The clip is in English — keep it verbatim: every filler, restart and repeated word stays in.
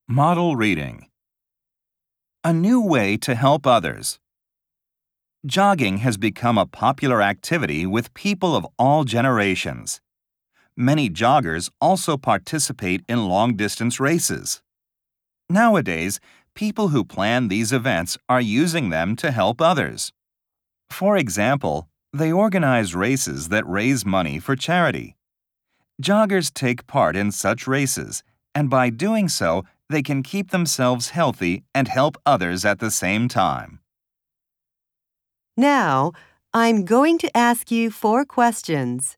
Model reading. A new way to help others. Jogging has become a popular activity with people of all generations. Many joggers also participate in long-distance races. Nowadays, people who plan these events are using them to help others. For example, they organize races that raise money for charity. Joggers take part in such races, and by doing so, they can keep themselves healthy and help others at the same time. Now, I'm going to ask you four questions.